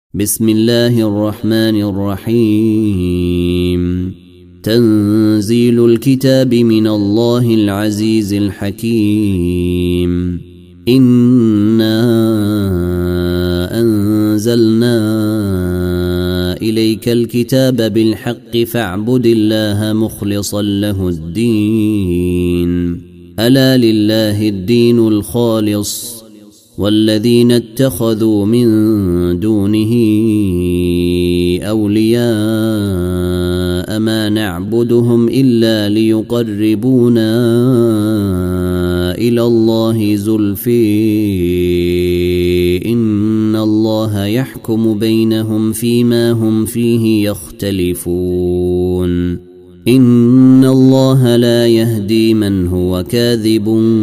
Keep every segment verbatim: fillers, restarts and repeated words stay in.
بسم الله الرحمن الرحيم. تنزيل الكتاب من الله العزيز الحكيم. إنا أنزلنا إليك الكتاب بالحق فاعبد الله مخلصا له الدين. ألا لله الدين الخالص والذين اتخذوا من دونه أولياء ما نعبدهم إلا ليقربونا إلى الله زلفي إن الله يحكم بينهم فيما هم فيه يختلفون. إن الله لا يهدي من هو كاذب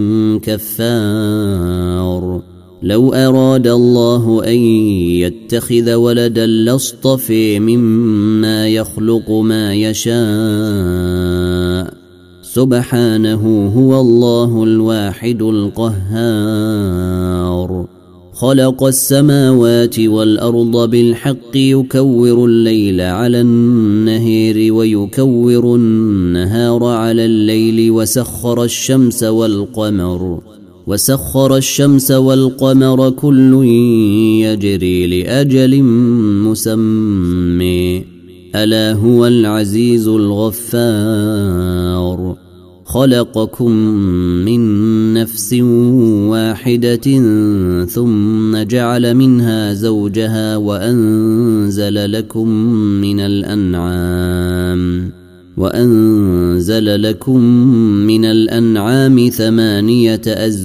كفار. لو أراد الله أن يتخذ ولدا لاصطفى مما يخلق ما يشاء سبحانه هو الله الواحد القهار. خلق السماوات والأرض بالحق يكور الليل على النهار ويكور النهار على الليل وسخر الشمس والقمر وسخر الشمس والقمر كل يجري لأجل مسمى ألا هو العزيز الغفار. خلقكم من نفس واحدة ثم جعل منها زوجها وأنزل لكم من الأنعام وأنزل لكم من الأنعام ثمانية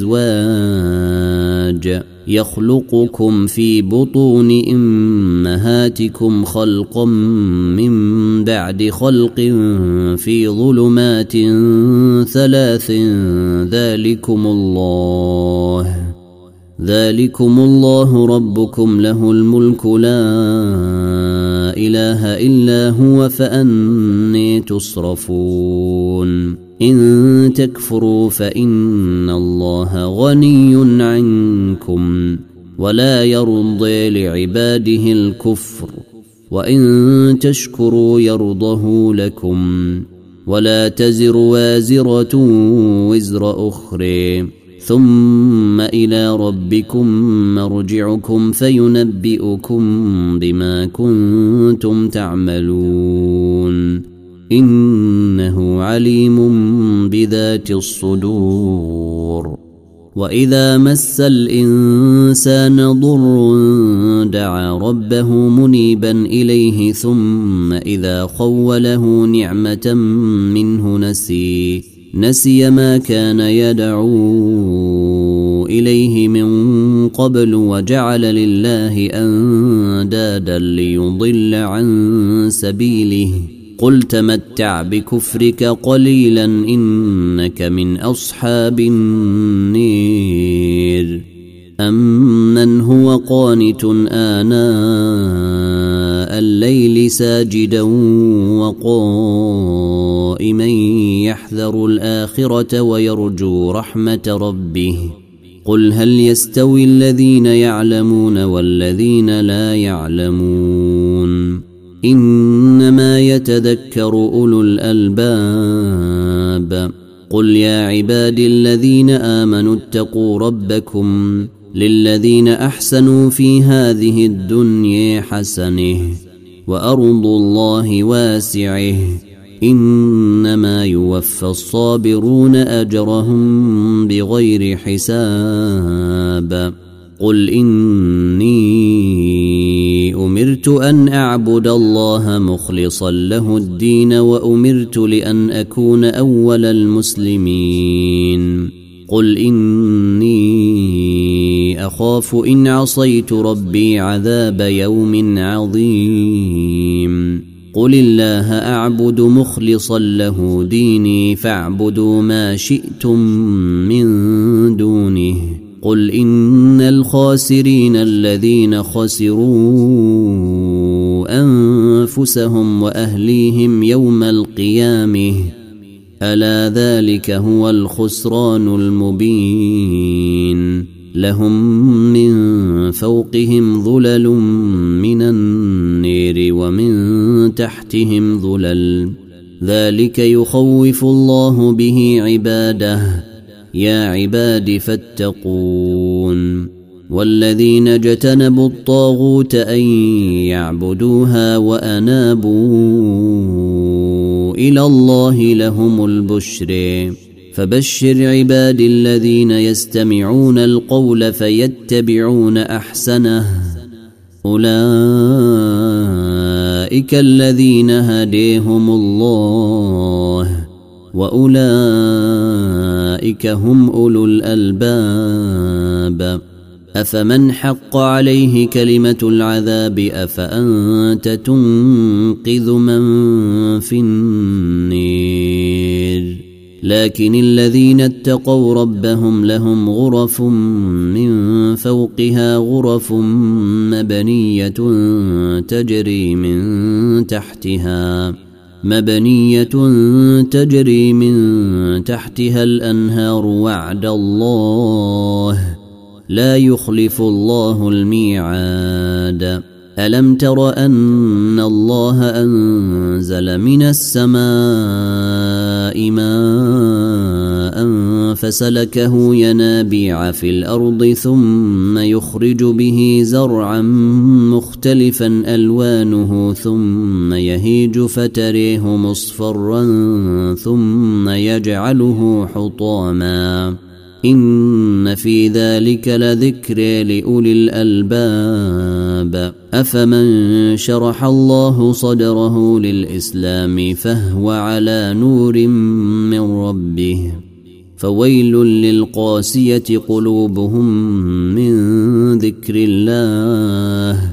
أزواج يخلقكم في بطون أمهاتكم خلقا من بعد خلق في ظلمات ثلاث ذلكم الله ذلكم الله ربكم له الملك لا إله إلا هو فأني تصرفون. إن تكفروا فإن الله غني عنكم ولا يرضى لعباده الكفر وإن تشكروا يرضه لكم ولا تزر وازرة وزر أخرى ثم إلى ربكم مرجعكم فينبئكم بما كنتم تعملون. إنه عليم بذات الصدور. وإذا مس الإنسان ضر دعا ربه منيبا إليه ثم إذا خوله نعمة منه نسي نسي ما كان يدعو إليه من قبل وجعل لله أندادا ليضل عن سبيله. قل تمتع بكفرك قليلا إنك من أصحاب النير. أمن هو قانت آناء الليل ساجدا وقائما يحذر الآخرة ويرجو رحمة ربه. قل هل يستوي الذين يعلمون والذين لا يعلمون إنما يتذكر أولو الألباب. قل يا عبادي الذين آمنوا اتقوا ربكم للذين أحسنوا في هذه الدنيا حسنة وأرض الله واسعه إنما يوفى الصابرون أجرهم بغير حساب. قل إني أمرت أن أعبد الله مخلصا له الدين وأمرت لأن أكون أول المسلمين. قل إني أخاف إن عصيت ربي عذاب يوم عظيم. قل الله أعبد مخلصا له ديني فاعبدوا ما شئتم من دونه. قل إن الخاسرين الذين خسروا أنفسهم وأهليهم يوم القيامة ألا ذلك هو الخسران المبين. لهم من فوقهم ظلل من النير ومن تحتهم ظلل ذلك يخوف الله به عباده يا عباد فاتقون والذين اجتنبوا الطاغوت أن يعبدوها وأنابوا إلى الله لهم البشر فبشر عباد الذين يستمعون القول فيتبعون أحسنه أولئك الذين هديهم الله وأولئك هم أولو الألباب أفمن حق عليه كلمة العذاب أفأنت تنقذ من في النير لكن الذين اتقوا ربهم لهم غرف من فوقها غرف مبنية تجري من تحتها مبنية تجري من تحتها الأنهار وعد الله لا يخلف الله الميعاد ألم تر أن الله أنزل من السماء ماء فسلكه ينابيع في الأرض ثم يخرج به زرعا مختلفا ألوانه ثم يهيج فتريه مصفرا ثم يجعله حطاما إن في ذلك لذكر لأولي الألباب أفمن شرح الله صدره للإسلام فهو على نور من ربه فويل للقاسية قلوبهم من ذكر الله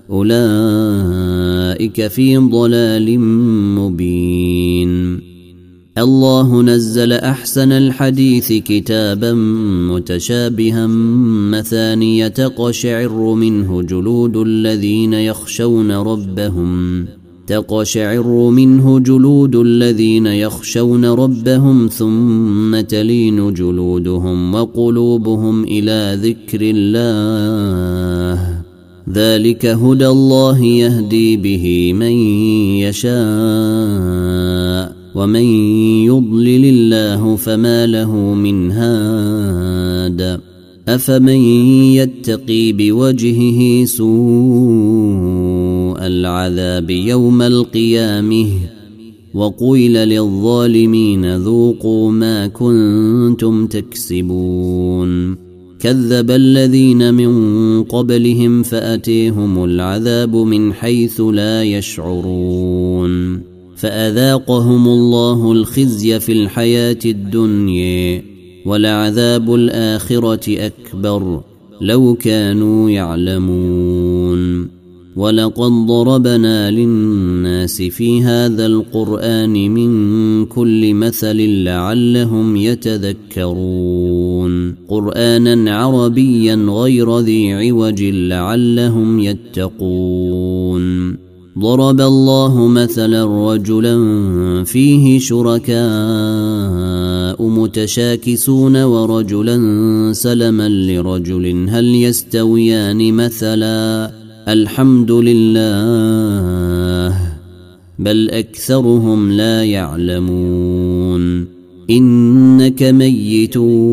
أولئك في ضلال مبين الله نزل أحسن الحديث كتابا متشابها مثانية تقشعر منه جلود الذين يخشون ربهم تقشعر منه جلود الذين يخشون ربهم ثم تلين جلودهم وقلوبهم إلى ذكر الله ذلك هدى الله يهدي به من يشاء ومن يضلل الله فما له من هاد أفمن يتقي بوجهه سوء العذاب يوم القيامة وقيل للظالمين ذوقوا ما كنتم تكسبون كذب الذين من قبلهم فأتيهم العذاب من حيث لا يشعرون فأذاقهم الله الخزي في الحياة الدنيا ولعذاب الآخرة أكبر لو كانوا يعلمون ولقد ضربنا للناس في هذا القرآن من كل مثل لعلهم يتذكرون قرآنا عربيا غير ذي عوج لعلهم يتقون ضرب الله مثلا رجلا فيه شركاء متشاكسون ورجلا سلما لرجل هل يستويان مثلا الحمد لله بل أكثرهم لا يعلمون إنك ميت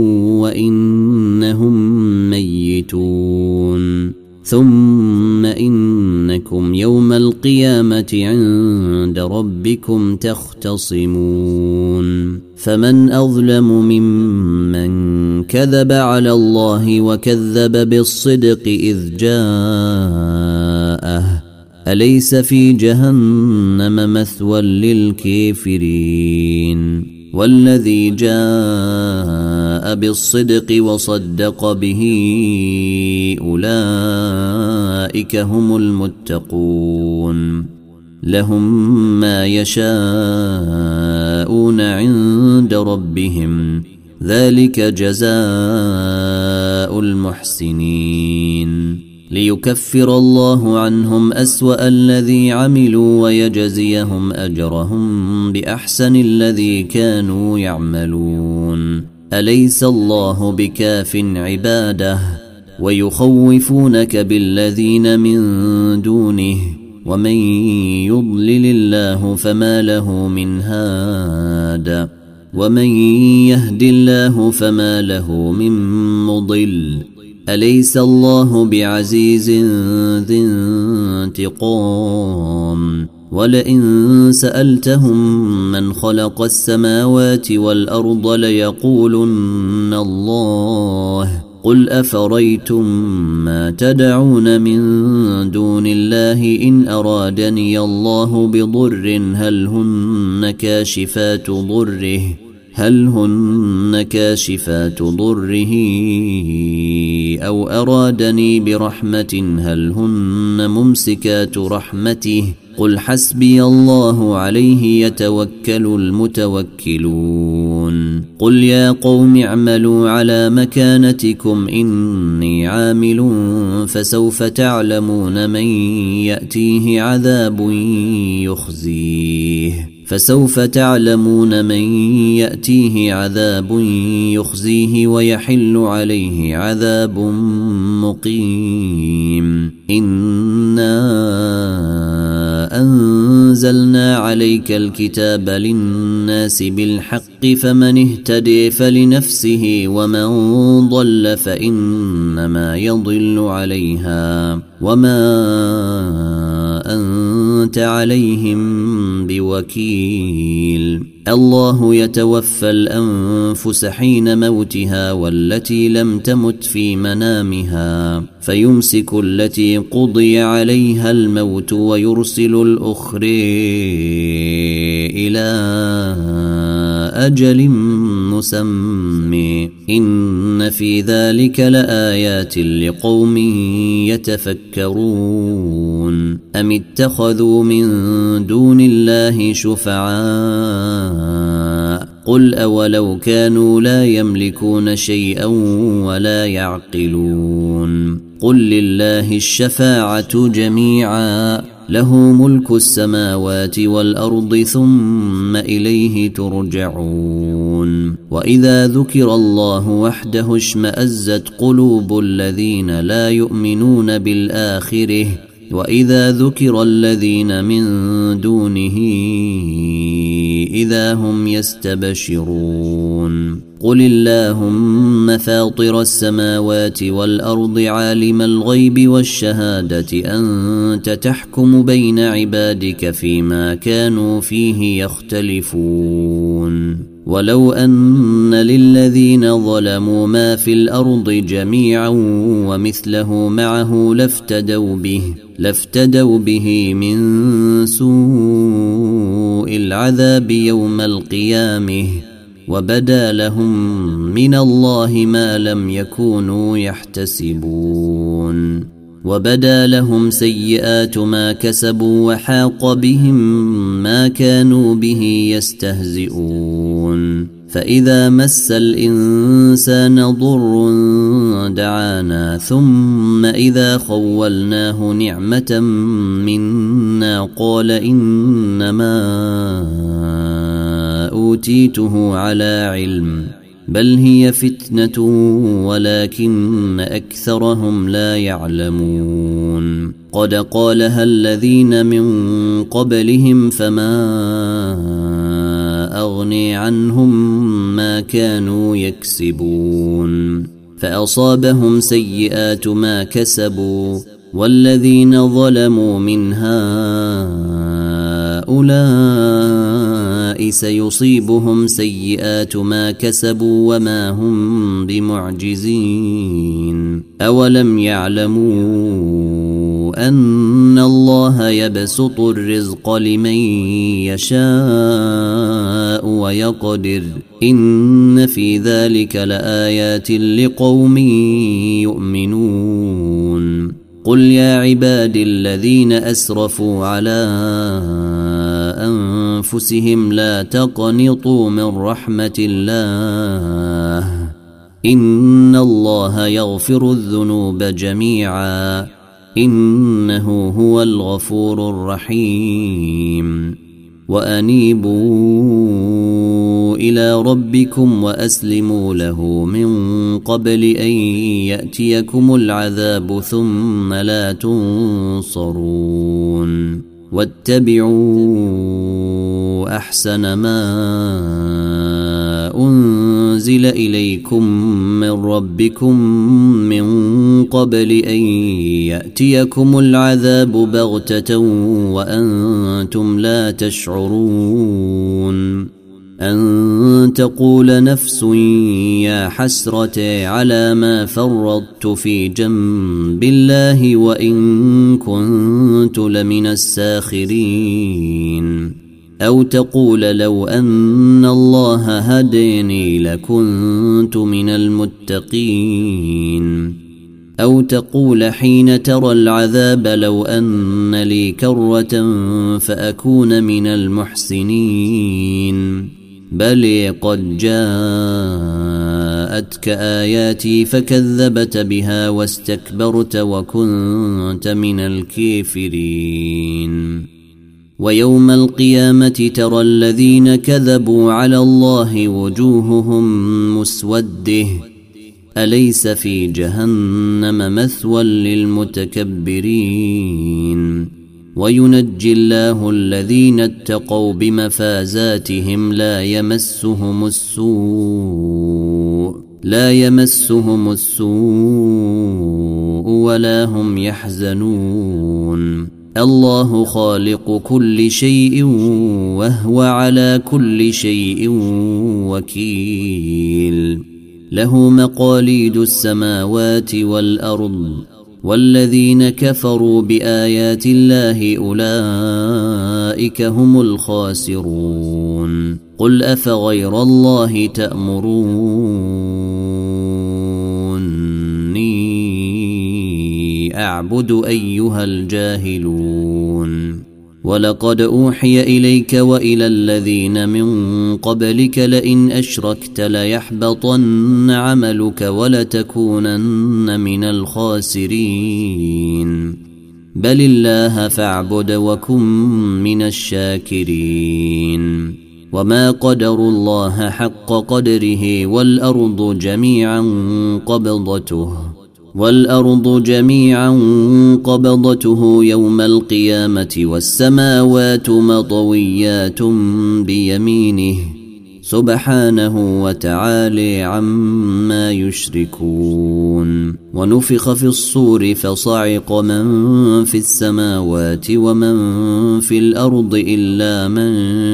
وإنهم ميتون ثم إنكم يوم القيامة عند ربكم تختصمون فمن أظلم ممن كذب على الله وكذب بالصدق إذ جاءه أليس في جهنم مثوى للكافرين والذي جاء بالصدق وصدق به أولئك هم المتقون لهم ما يشاءون عند ربهم ذلك جزاء المحسنين ليكفر الله عنهم أسوأ الذي عملوا ويجزيهم أجرهم بأحسن الذي كانوا يعملون أليس الله بكاف عباده ويخوفونك بالذين من دونه ومن يضلل الله فما له من هاد ومن يهد الله فما له من مضل أليس الله بعزيز ذي انتقام ولئن سألتهم من خلق السماوات والأرض ليقولن الله قل أفريتم ما تدعون من دون الله إن أرادني الله بضر هل هن كاشفات ضره هل هن كاشفات ضره أو أرادني برحمة هل هن ممسكات رحمته قل حسبي الله عليه يتوكل المتوكلون قل يا قوم اعملوا على مكانتكم إني عامل فسوف تعلمون من يأتيه عذاب يخزيه فسوف تعلمون من يأتيه عذاب يخزيه ويحل عليه عذاب مقيم إنا أنزلنا عليك الكتاب للناس بالحق فمن اهتدي فلنفسه ومن ضل فإنما يضل عليها وما أنت عليهم بوكيل الله يتوفى الأنفس حين موتها والتي لم تمت في منامها فيمسك التي قضي عليها الموت ويرسل الأخرى إلى أجل مسمى إن في ذلك لآيات لقوم يتفكرون أم اتخذوا من دون الله شفعاء قل أولو كانوا لا يملكون شيئا ولا يعقلون قل لله الشفاعة جميعا له ملك السماوات والأرض ثم إليه ترجعون وإذا ذكر الله وحده اشمأزت قلوب الذين لا يؤمنون بالآخرة وإذا ذكر الذين من دونه إذا هم يستبشرون قل اللهم فاطر السماوات والأرض عالم الغيب والشهادة أنت تحكم بين عبادك فيما كانوا فيه يختلفون ولو أن للذين ظلموا ما في الأرض جميعا ومثله معه لافتدوا به لافتدوا به من سوء العذاب يوم القيامة وبدا لهم من الله ما لم يكونوا يحتسبون وبدا لهم سيئات ما كسبوا وحاق بهم ما كانوا به يستهزئون فإذا مس الإنسان ضر دعانا ثم إذا خولناه نعمة منا قال إنما أوتيته على علم بل هي فتنة ولكن أكثرهم لا يعلمون قد قالها الذين من قبلهم فما أغني عنهم ما كانوا يكسبون فأصابهم سيئات ما كسبوا والذين ظلموا من هؤلاء سيصيبهم سيئات ما كسبوا وما هم بمعجزين أولم يعلموا أن الله يبسط الرزق لمن يشاء ويقدر إن في ذلك لآيات لقوم يؤمنون قل يا عبادي الذين أسرفوا على أنفسهم لا تقنطوا من رحمة الله إن الله يغفر الذنوب جميعا إنه هو الغفور الرحيم وأنيبوا وأنيبوا إلى ربكم وأسلموا له من قبل أن يأتيكم العذاب ثم لا تنصرون واتبعوا أحسن ما أنزل إليكم من ربكم من قبل أن يأتيكم العذاب بغتة وأنتم لا تشعرون أن تقول نفس يا حسرة على ما فرطت في جنب الله وإن كنت لمن الساخرين أو تقول لو أن الله هديني لكنت من المتقين أو تقول حين ترى العذاب لو أن لي كرة فأكون من المحسنين بل قد جاءتك آياتي فكذبت بها واستكبرت وكنت من الكافرين ويوم القيامة ترى الذين كذبوا على الله وجوههم مسوده أليس في جهنم مثوى للمتكبرين وينجي الله الذين اتقوا بمفازاتهم لا يمسهم السوء لا يمسهم السوء ولا هم يحزنون الله خالق كل شيء وهو على كل شيء وكيل له مقاليد السماوات والأرض والذين كفروا بآيات الله أولئك هم الخاسرون قل أفغير الله تأمروني أعبد أيها الجاهلون ولقد أوحي إليك وإلى الذين من قبلك لئن أشركت ليحبطن عملك ولتكونن من الخاسرين بل الله فاعبد وكن من الشاكرين وما قدروا الله حق قدره والأرض جميعا قبضته والأرض جميعا قبضته يوم القيامة والسماوات مطويات بيمينه سبحانه وتعالى عما يشركون ونفخ في الصور فصعق من في السماوات ومن في الأرض إلا من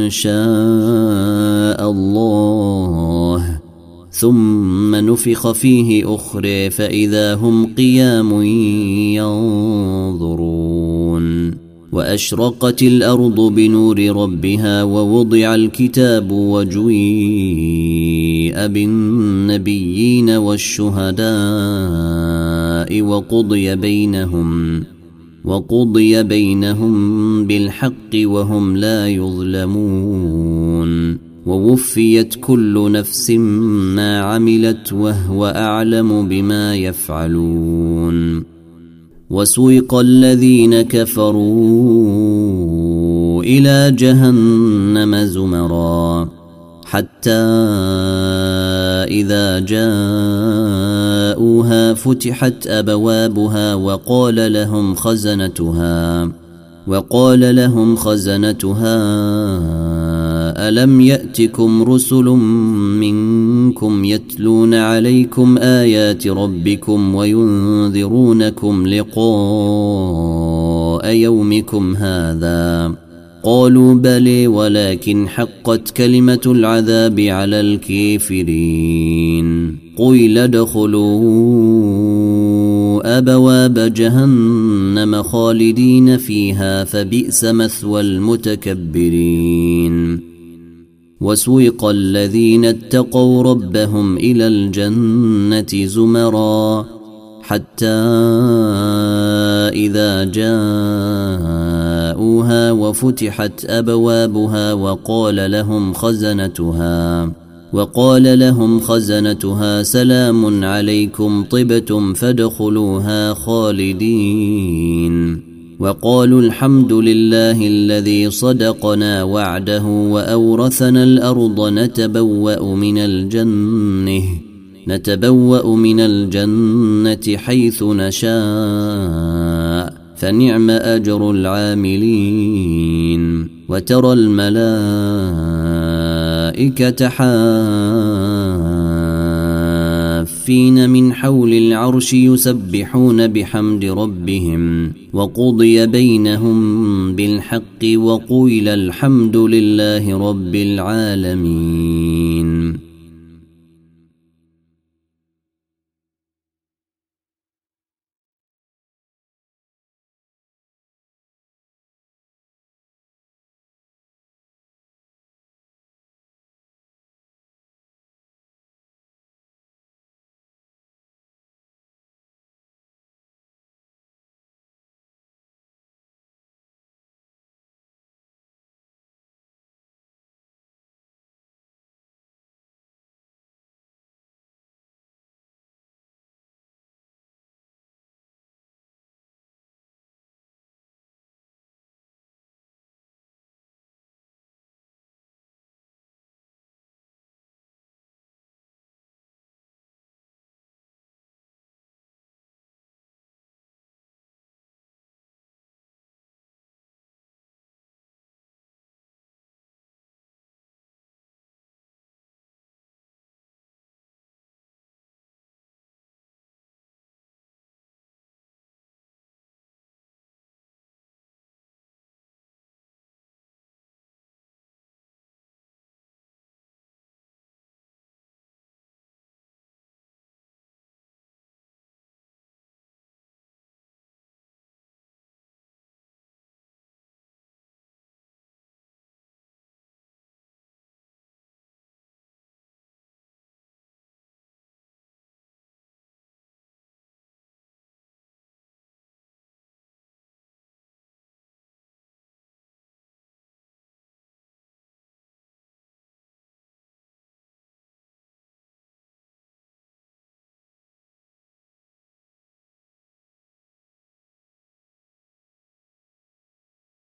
شاء الله ثم نفخ فيه أخرى فإذا هم قيام ينظرون وأشرقت الأرض بنور ربها ووضع الكتاب وجيء بالنبيين والشهداء وقضي بينهم وقضي بينهم بالحق وهم لا يظلمون ووفيت كل نفس ما عملت وهو أعلم بما يفعلون وسوق الذين كفروا إلى جهنم زمرا حتى إذا جاءوها فتحت أبوابها وقال لهم خزنتها وقال لهم خزنتها ألم يأتكم رسل منكم يتلون عليكم آيات ربكم وينذرونكم لقاء يومكم هذا قالوا بلى ولكن حقت كلمة العذاب على الكافرين قيل ادخلوا أبواب جهنم خالدين فيها فبئس مثوى المتكبرين وسوق الذين اتقوا ربهم إلى الجنة زمرا حتى إذا جاءوها وفتحت أبوابها وقال لهم خزنتها وقال لهم خزنتها سلام عليكم طبتم فادخلوها خالدين وقالوا الحمد لله الذي صدقنا وعده وأورثنا الأرض نتبوأ من الجنة نتبوأ من الجنة حيث نشاء فنعم أجر العاملين وترى الملائكة حافين من حول العرش يسبحون بحمد ربهم وقضي بينهم بالحق وقيل الحمد لله رب العالمين.